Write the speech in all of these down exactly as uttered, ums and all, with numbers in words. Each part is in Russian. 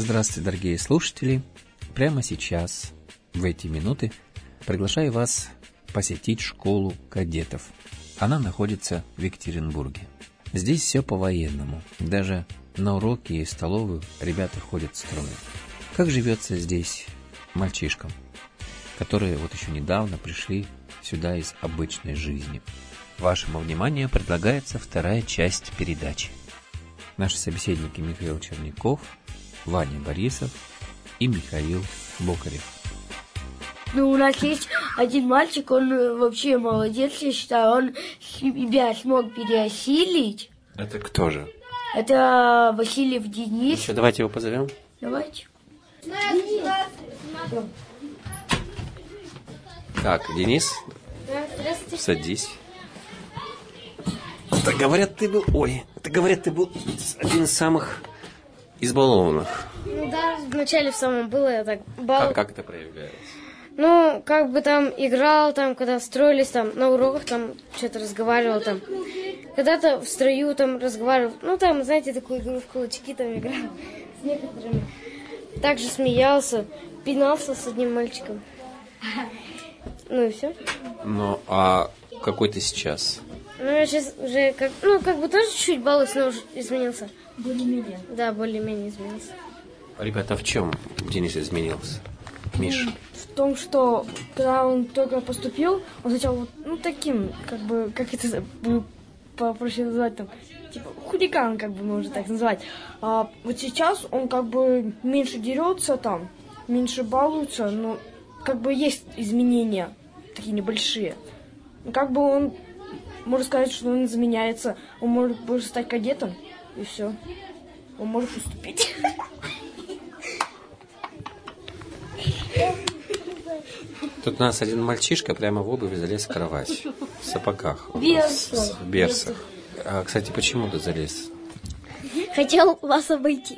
Здравствуйте, дорогие слушатели! Прямо сейчас, в эти минуты, приглашаю вас посетить школу кадетов. Она находится в Екатеринбурге. Здесь все по-военному. Даже на уроки и столовую ребята ходят строем. Как живется здесь мальчишкам, которые вот еще недавно пришли сюда из обычной жизни? Вашему вниманию предлагается вторая часть передачи. Наши собеседники Михаил Черняков, Ваня Борисов и Михаил Бокарев. Ну, у нас есть один мальчик, он вообще молодец, я считаю, он себя смог переосилить. Это кто же? Это Васильев Денис. Еще давайте его позовем. Давайте. Так, Денис, Здравствуйте. садись. Это говорят, ты был... Ой, это говорят, ты был один из самых избалованных. Ну да, вначале в самом было, я так бал... Как, как это проявляется? Ну, как бы там играл, там, когда строились, там, на уроках, там, что-то разговаривал, там. Когда-то в строю, там, разговаривал. Ну, там, знаете, такую игру в кулачки, там, играл с некоторыми. Также смеялся, пинался с одним мальчиком. Ну и все. Ну, а какой ты сейчас? Ну, я сейчас уже, как, ну, как бы тоже чуть-чуть балуюсь, но уже изменился. Более-менее. Да, более-менее изменился. Ребята, а в чем Денис изменился? Миша? В том, что когда он только поступил, он сначала вот, ну, таким, как бы, как это бы попроще назвать, там, типа, хулиган, как бы можно так назвать. А вот сейчас он как бы меньше дерется там, меньше балуется, но как бы есть изменения, такие небольшие. Ну, как бы он, можно сказать, что он изменяется, он может больше стать кадетом, и все. Он может поступить. Тут у нас один мальчишка прямо в обуви залез в кровать. В сапогах. В берцах. В берцах. А, кстати, почему ты залез? Хотел вас обойти.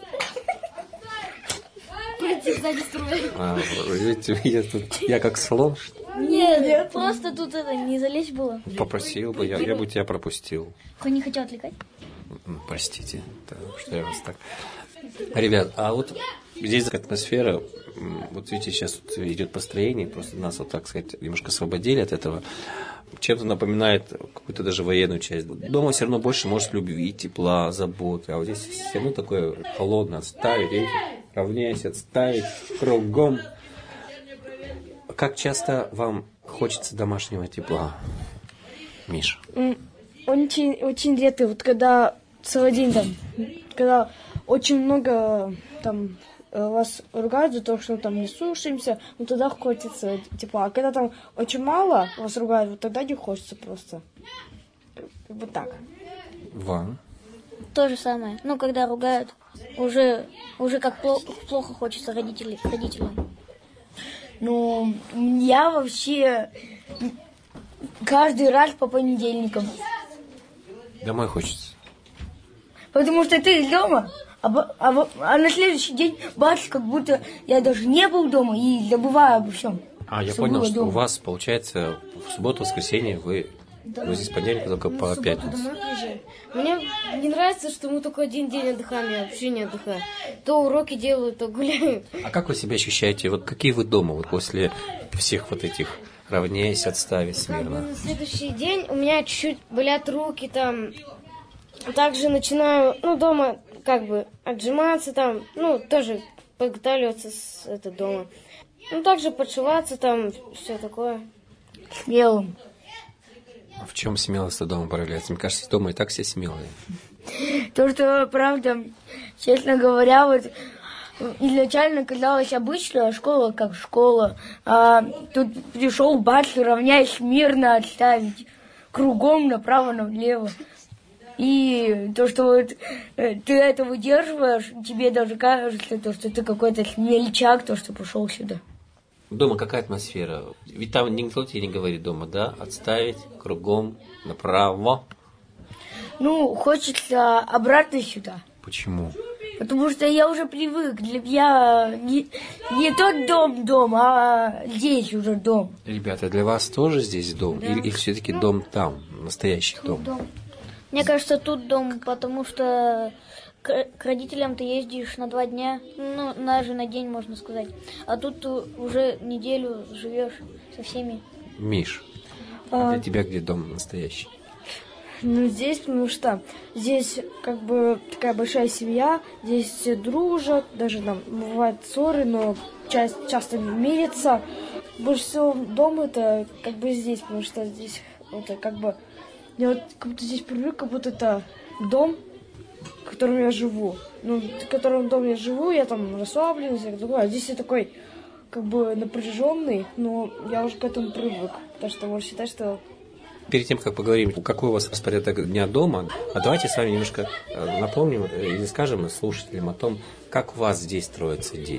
А, видите, я, тут, я как слон. Нет, Нет, просто тут это не залезть было. Попросил бы, я, я бы тебя пропустил. Кто не хотел отвлекать? Простите, да, что я вас так... Ребят, а вот здесь атмосфера, вот видите, сейчас тут идет построение, просто нас, вот так сказать, немножко освободили от этого. Чем-то напоминает какую-то даже военную часть. Дома все равно больше, может, любви, тепла, заботы, а вот здесь все равно такое холодно, отставить, видите, равняйся, отставить, кругом. Как часто вам хочется домашнего тепла, Миша? Очень, очень редко, вот когда целый день там, когда очень много там вас ругают за то, что там не слушаемся, ну тогда хочется тепла. А когда там очень мало вас ругают, вот тогда не хочется просто. Вот так. Вам? То же самое. Ну, когда ругают, уже, уже как плохо, плохо хочется родителей, родителям. Ну, я вообще каждый раз по понедельникам. Домой хочется. Потому что ты дома, а, а, а на следующий день бац, как будто я даже не был дома и забываю обо всем. А, я понял, что дома. У вас, получается, в субботу, воскресенье вы, да. Вы здесь понедельник только ну, по пятницу. Мне не нравится, что мы только один день отдыхаем, я вообще не отдыхаю. То уроки делаю, то гуляю. А как вы себя ощущаете? Вот какие вы дома вот после всех вот этих равняйся, отставить смирно? Как бы на следующий день у меня чуть-чуть болят руки там. Также начинаю, ну, дома как бы отжиматься там, ну, тоже подготавливаться с это дома. Ну, также подшиваться там, все такое. Смелым. А в чем смелость дома проявляется? Мне кажется, дома и так все смелые. То, что, правда, честно говоря, вот изначально казалось обычная школа, как школа. А тут пришел бац, равняйся, мирно отставить. Кругом направо-налево. И то, что вот ты это выдерживаешь, тебе даже кажется, то, что ты какой-то смельчак, то, что пошел сюда. Дома какая атмосфера? Ведь там никто тебе не говорит дома, да? Отставить, кругом, направо. Ну, хочется обратно сюда. Почему? Потому что я уже привык. Для меня не, не тот дом дом, а здесь уже дом. Ребята, для вас тоже здесь дом? Да. Или, или все-таки дом там, настоящий дом? дом? Мне кажется, тут дом, потому что к, к родителям ты ездишь на два дня, ну, даже на день, можно сказать. А тут ты уже неделю живешь со всеми. Миш, а, а для тебя где дом настоящий? Ну, здесь, потому что здесь как бы такая большая семья, здесь все дружат, даже там бывают ссоры, но часть, часто мирятся. Больше всего дом это как бы здесь, потому что здесь это как бы... Я вот как будто здесь привык, как будто это дом, в котором я живу. Ну, в котором доме я живу, я там расслаблен, всякое такое. А здесь я такой как бы напряженный, но я уже к этому привык. Потому что можно считать, что... Перед тем, как поговорим, какой у вас распорядок дня дома, а давайте с вами немножко напомним или скажем слушателям о том, как у вас здесь строится день.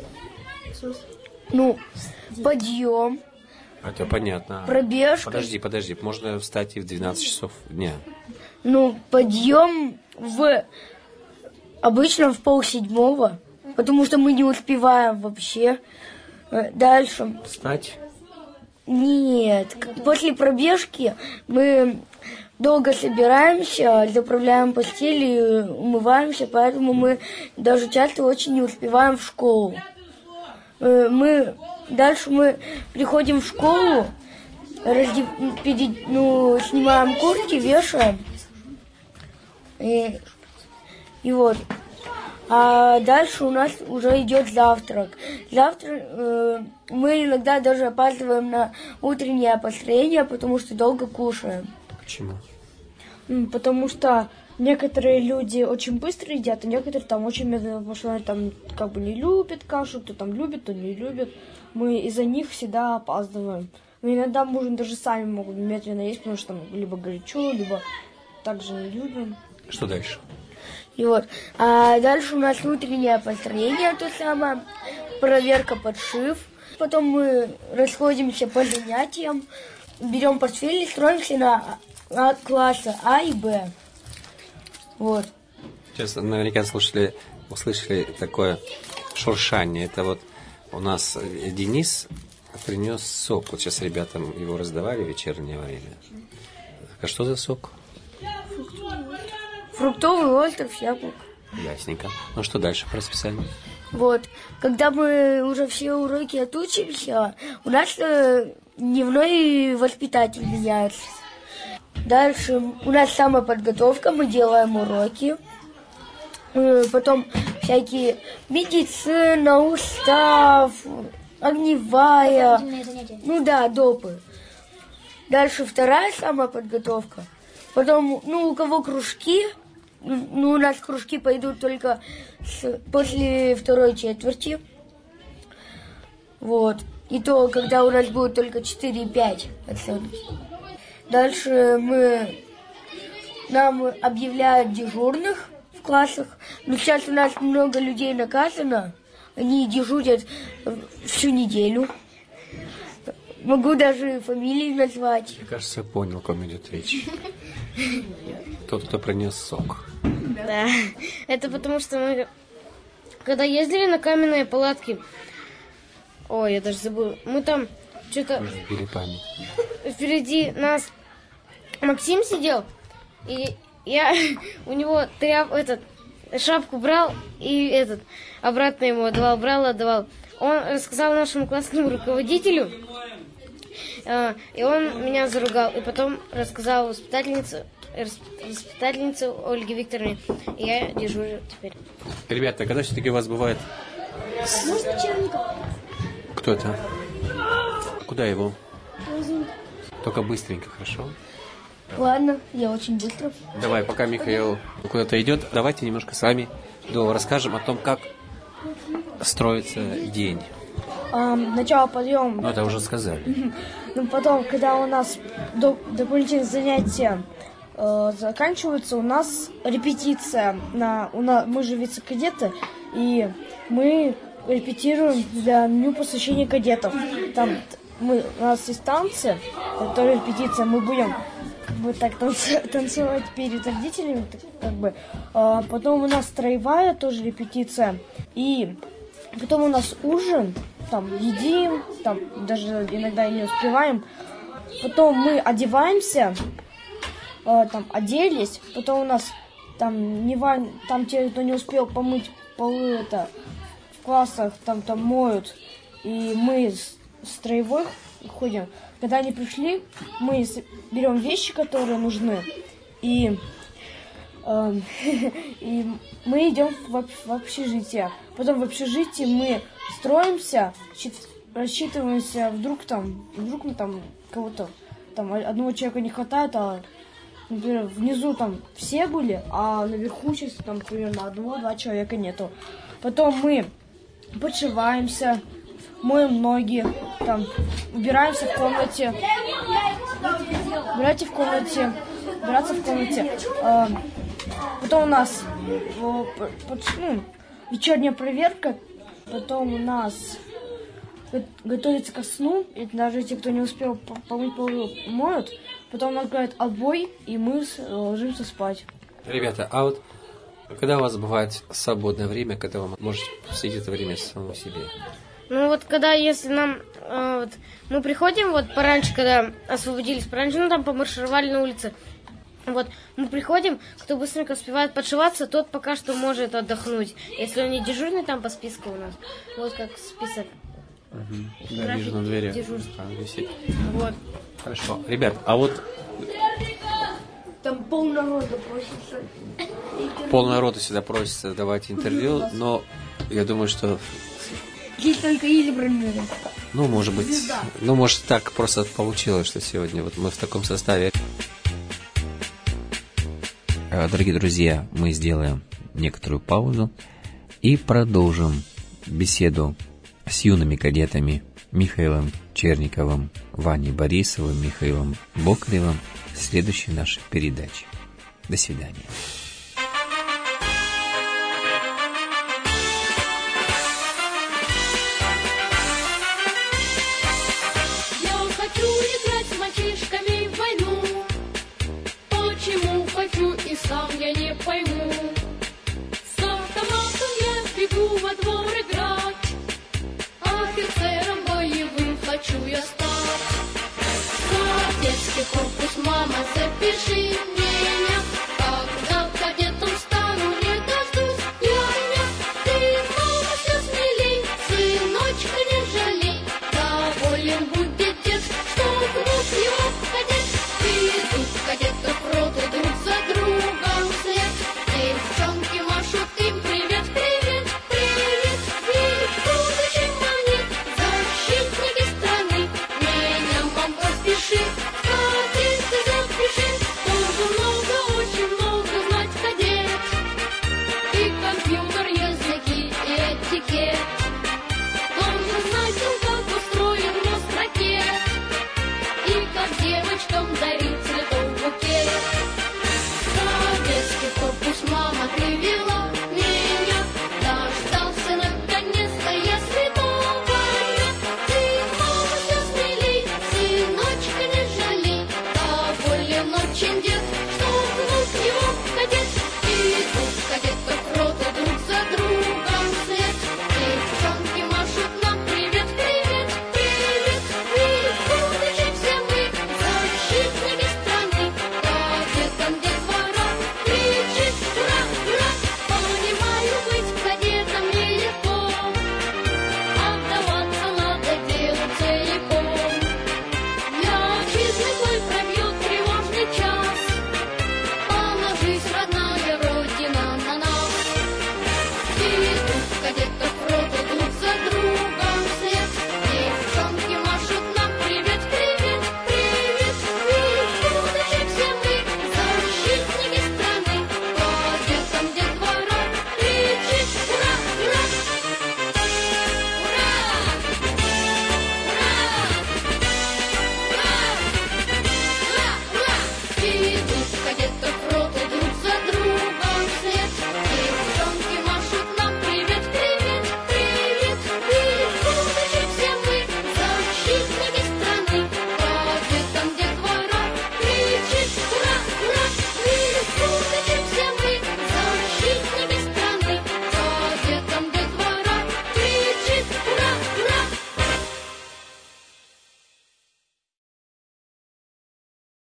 Ну, подъем. Это понятно. Пробежка. Подожди, подожди, можно встать и в двенадцать часов дня. Ну, подъем в... Обычно в полседьмого, потому что мы не успеваем вообще. Дальше. Встать? Нет. После пробежки мы долго собираемся, заправляем постели, умываемся, поэтому мы даже часто очень не успеваем в школу. Мы... Дальше мы приходим в школу, раздев... перед... ну, снимаем куртки, вешаем. И... И вот. А дальше у нас уже идет завтрак. Завтра э, мы иногда даже опаздываем на утреннее построение, потому что долго кушаем. Почему? Потому что некоторые люди очень быстро едят, а некоторые там очень медленно, потому что они там как бы не любят кашу, кто там любит, кто не любит. Мы из-за них всегда опаздываем. Но иногда мужем даже сами могут медленно есть, потому что там либо горячо, либо также не любим. Что дальше? И вот. А дальше у нас утреннее построение, то самое, проверка, подшив. Потом мы расходимся по занятиям, берем портфель и строимся на а, класса А и Б. Вот. Сейчас наверняка слушатели услышали такое шуршание. Это вот у нас Денис принес сок. Вот сейчас ребятам его раздавали в вечернее время. А что за сок? Фруктовый остров, яблок. Ясненько. Ну что дальше по расписанию? Вот. Когда мы уже все уроки отучимся, у нас э, дневной воспитатель меняется. Дальше у нас самоподготовка, мы делаем уроки. Э, потом всякие медицина, устав, огневая. Ну да, допы. Дальше вторая самоподготовка. Потом, ну, у кого кружки, ну, у нас кружки пойдут только с, после второй четверти. Вот. И то, когда у нас будет только четыре и пять оценки. Дальше мы, нам объявляют дежурных в классах. Но сейчас у нас много людей наказано. Они дежурят всю неделю. Могу даже фамилии назвать. Мне кажется, я понял, о ком идет речь. Тот, кто принес сок. Да. Это потому что мы, когда ездили на каменные палатки, ой, я даже забыл, мы там что-то... Мы сбили память. Впереди нас Максим сидел, и я у него тряп, этот, шапку брал и этот, обратно ему отдавал, брал, отдавал. Он рассказал нашему классному руководителю, и он меня заругал. И потом рассказал воспитательнице, воспитательнице Ольге Викторовне. И я дежурю теперь. Ребята, когда все-таки у вас бывает... Кто это? Куда его? Только быстренько, хорошо? Ладно, я очень быстро. Давай, пока Михаил куда-то идет, давайте немножко с вами расскажем о том, как строится день. А, начало подъем. Ну, это уже сказали. Ну, потом, когда у нас доп- дополнительные занятия э, заканчиваются, у нас репетиция. На, у нас, мы же вице-кадеты, и мы репетируем для меню посвящения кадетов. Там мы, у нас есть танцы, это репетиция, мы будем как бы так танц- танцевать перед родителями, так, как бы. А потом у нас строевая тоже репетиция, и потом у нас ужин. Там едим, там даже иногда и не успеваем. Потом мы одеваемся, э, там оделись, потом у нас там не вань, там те, кто не успел помыть полы, это в классах там там моют, и мы с строевой ходим. Когда они пришли, мы берем вещи, которые нужны, и э, и мы идем в, в общежитие. Потом в общежитии мы строимся, рассчитываемся, вдруг там, вдруг мы там кого-то, там одного человека не хватает, а, например, внизу там все были, а наверху сейчас там примерно одного-два человека нету. Потом мы подшиваемся, моем ноги, там, убираемся в комнате, убирайте в комнате, убираться в комнате. А, потом у нас о, под, ну, вечерняя проверка, потом у нас готовится ко сну, и даже те, кто не успел помыть полы, моют. Потом у нас говорят отбой, и мы ложимся спать. Ребята, а вот когда у вас бывает свободное время, когда вы можете посвятить это время самому себе? Ну вот когда, если нам, э, вот, мы приходим вот пораньше, когда освободились пораньше, ну там помаршировали на улице, вот, мы приходим, кто быстренько успевает подшиваться, тот пока что может отдохнуть. Если он не дежурный там по списку у нас, вот как список. Угу. Да, вижу на двери. Дежурство. А, висит. Вот. Хорошо. Ребят, а вот Там полнарода просится. полнарода сюда просится давать интервью, но я думаю, что Здесь только избранные. ну, может быть, ну, может, так просто получилось, что сегодня вот мы в таком составе. Дорогие друзья, мы сделаем некоторую паузу и продолжим беседу с юными кадетами Михаилом Черниковым, Ваней Борисовым, Михаилом Бокаревым в следующей нашей передаче. До свидания. Я хочу играть с мальчишками в войну. Почему хочу и сам я не пойму. С автоматом я бегу во двор играть. Офицером боевым хочу я стать. Кадетский корпус, мама, запиши меня.